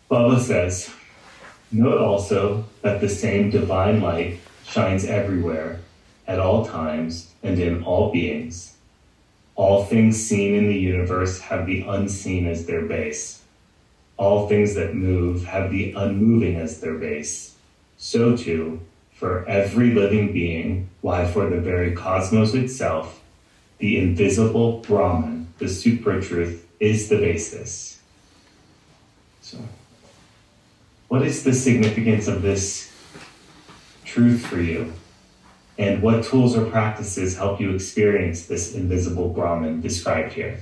Baba says, note also that the same divine light shines everywhere, at all times, and in all beings. All things seen in the universe have the unseen as their base. All things that move have the unmoving as their base. So too, for every living being, why for the very cosmos itself, the invisible Brahman, the supra-truth, is the basis. So, what is the significance of this truth for you? And what tools or practices help you experience this invisible Brahman described here?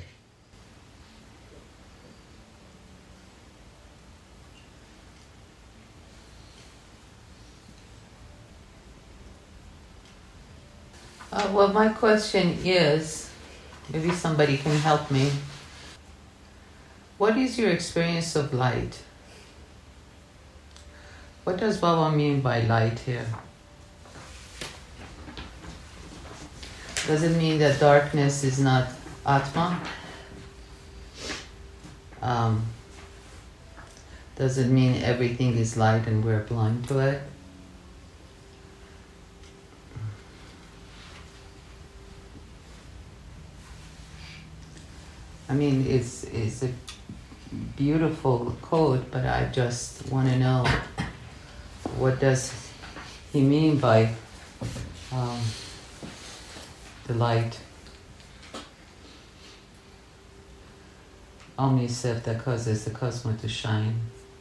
Well, my question is, maybe somebody can help me. What is your experience of light? What does Baba mean by light here? Does it mean that darkness is not Atma? Does it mean everything is light and we're blind to it? I mean, it's a beautiful quote, but I just want to know, what does he mean by the light? Omniscience that causes the cosmos to shine.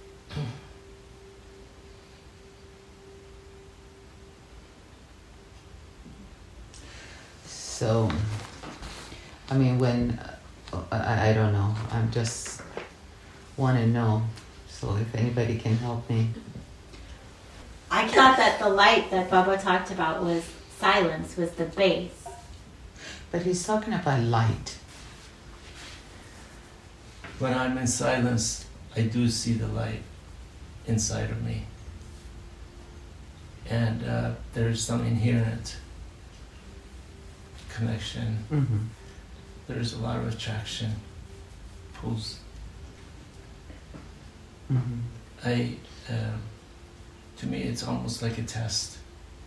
So, I mean, when I don't know. I'm just want to know. So if anybody can help me. I thought that the light that Baba talked about was silence, was the base. But he's talking about light. When I'm in silence, I do see the light inside of me. And there's some inherent connection. Mm-hmm. There's a lot of attraction, pulls. Mm-hmm. To me, it's almost like a test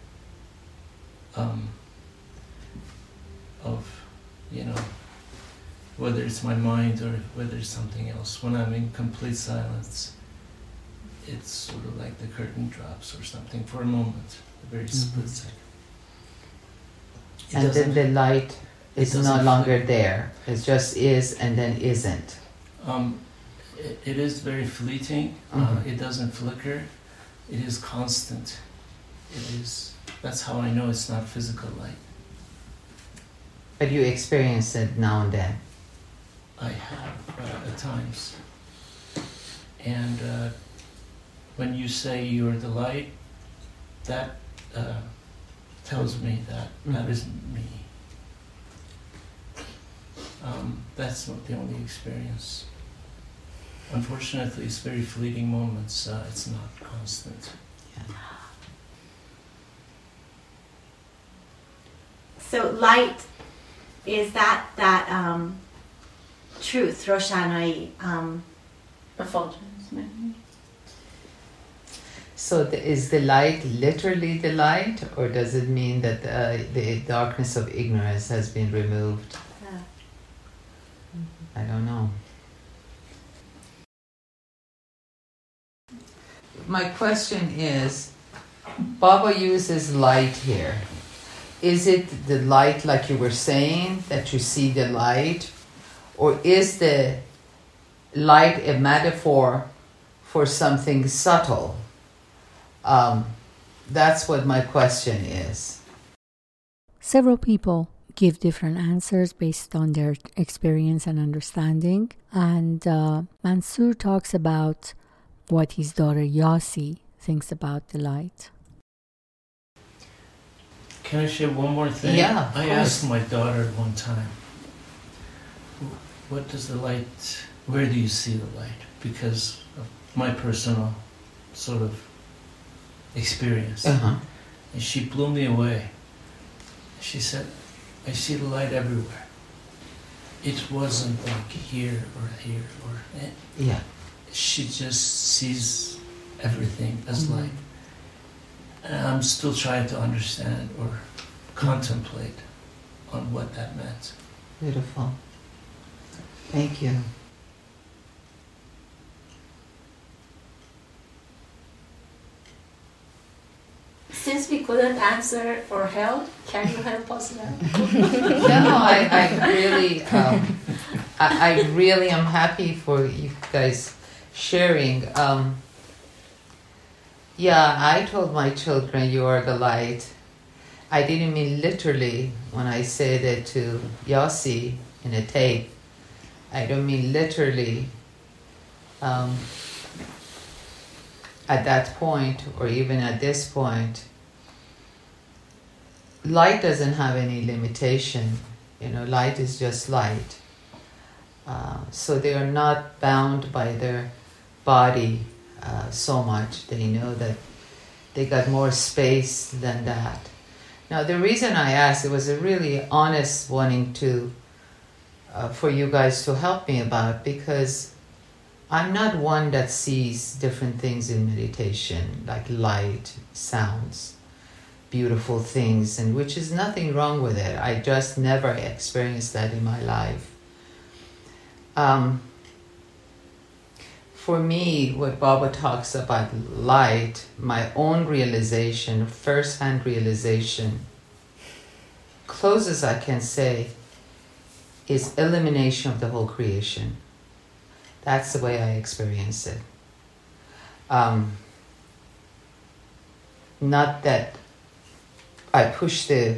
of, whether it's my mind or whether it's something else. When I'm in complete silence, it's sort of like the curtain drops or something for a moment, a very split second. And then the light is no longer there. It just is and then isn't. It is very fleeting. It doesn't flicker. It is constant. That's how I know it's not physical light. But you experience it now and then. I have at times. And when you say you're the light, that tells me that that isn't me. That's not the only experience. Unfortunately, it's very fleeting moments. It's not constant. Yeah. So light, is that truth, Roshanai? Effulgence, maybe. So is the light literally the light, or does it mean that the darkness of ignorance has been removed? Yeah. I don't know. My question is, Baba uses light here. Is it the light like you were saying, that you see the light? Or is the light a metaphor for something subtle? That's what my question is. Several people give different answers based on their experience and understanding. And Mansoor talks about what his daughter Yasi thinks about the light. Can I share one more thing? Yeah, I asked my daughter one time, what does the light, where do you see the light? Because of my personal sort of experience. And she blew me away. She said, I see the light everywhere. It wasn't like here or here or... Yeah. she just sees everything as light. And I'm still trying to understand or contemplate on what that meant. Beautiful. Thank you. Since we couldn't answer or help, can you help us now? No, I really, I really am happy for you guys sharing. Yeah, I told my children, you are the light. I didn't mean literally when I said it to Yossi in a tape. I don't mean literally at that point or even at this point. Light doesn't have any limitation. You know, light is just light. So they are not bound by their body so much. They know that they got more space than that. Now, the reason I asked, it was a really honest wanting to, for you guys to help me about, because I'm not one that sees different things in meditation, like light, sounds, beautiful things, and which is nothing wrong with it. I just never experienced that in my life. For me, what Baba talks about light, my own realization, first-hand realization, close as I can say, is elimination of the whole creation. That's the way I experience it. Not that I push the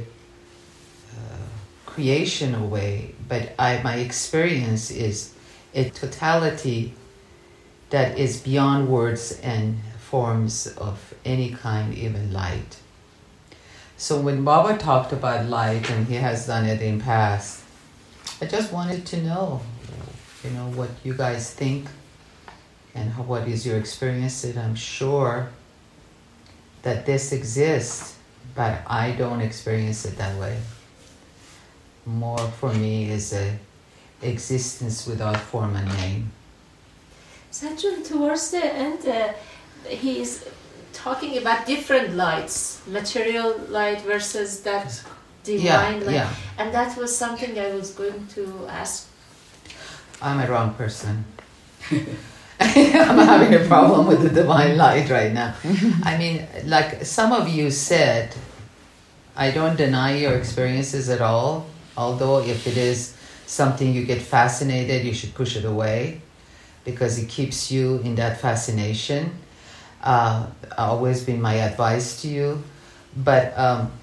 creation away, but my experience is a totality that is beyond words and forms of any kind, even light. So when Baba talked about light, and he has done it in past, I just wanted to know, what you guys think and what is your experience. And I'm sure that this exists, but I don't experience it that way. More for me is a existence without form and name. Sajjan, towards the end, he's talking about different lights, material light versus that divine light. Yeah. And that was something I was going to ask. I'm a wrong person. I'm having a problem with the divine light right now. I mean, like some of you said, I don't deny your experiences at all, although if it is something you get fascinated, you should push it away, because it keeps you in that fascination. Always been my advice to you. But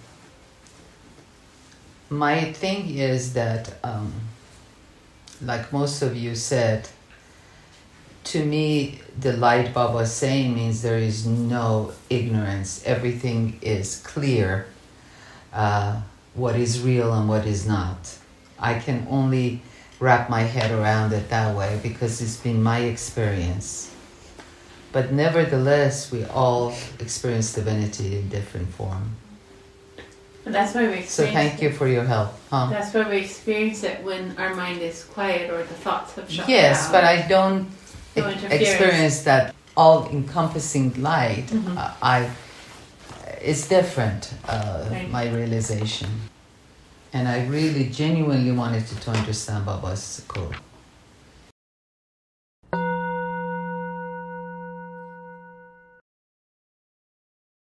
my thing is that, like most of you said, to me, the light Baba was saying means there is no ignorance. Everything is clear, what is real and what is not. I can only wrap my head around it that way because it's been my experience. But nevertheless, we all experience divinity in different form. And that's why we experience So thank you for your help. That's why we experience it when our mind is quiet or the thoughts have shut down. Yes, but I don't No experience that all-encompassing light. It's different, my realization. And I really genuinely wanted to understand Baba's code.